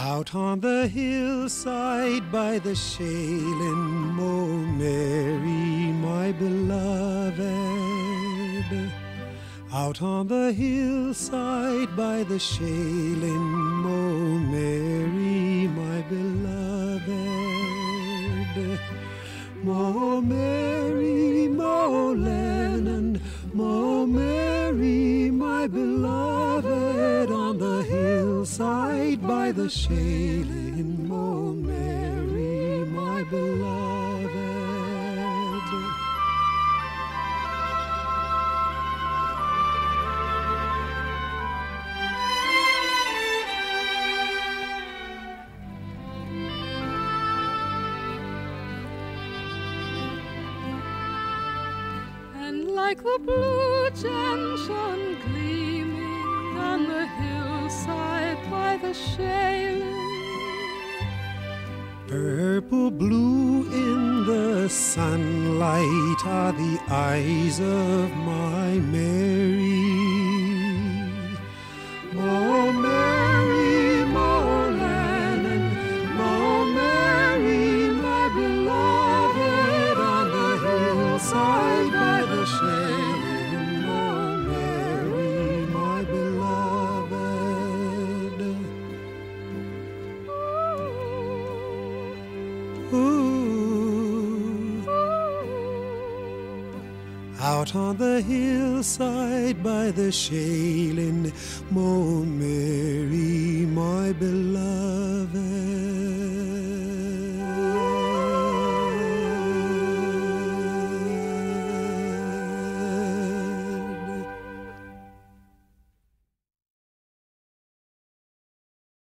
Out on the hillside by the Shalin, oh Mary, my beloved. Out on the hillside by the Shalin, oh Mary, my beloved. Mo Mary, Mo Lennon, Mo Mary, my beloved, on the hillside by the Shalin, Mo Mary, my beloved. Like the blue gentian gleaming on the hillside by the Shalin. Purple blue in the sunlight are the eyes of my Mary. Mo Mary, Mo Lennon, Mo Mary, my beloved, on the hillside by the Shalin, Mo Mary, my beloved. Ooh. Out on the hillside by the Shalin, Mo Mary, my beloved.